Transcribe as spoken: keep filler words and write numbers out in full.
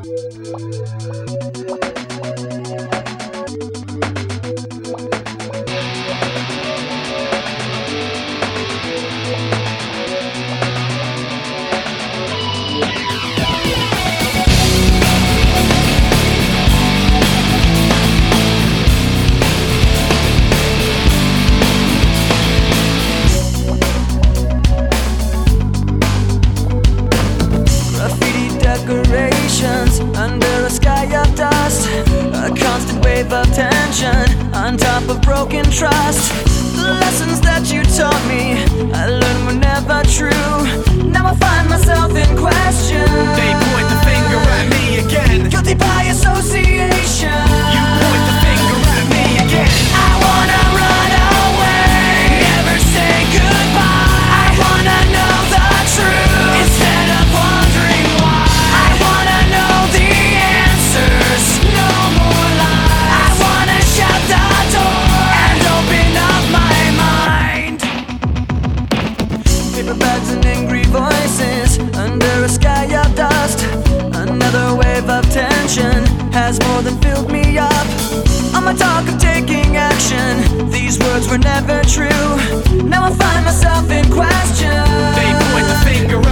Decorations under a sky of dust, a constant wave of tension on top of broken trust. The lessons that you taught me, I learned were never true. Now I find myself in question. They point the finger at me again. Guilty by association. You point the finger at me again. I wanna run away, never say goodbye. I wanna know the truth instead of wondering why. I wanna know the answers, no more lies. I wanna shut the door and open up my mind. Paper bags and angry voices under a sky of dust. Another wave of tension has more than filled me up. On my talk of taking action, these words were never true. Now I find myself in question. They point the finger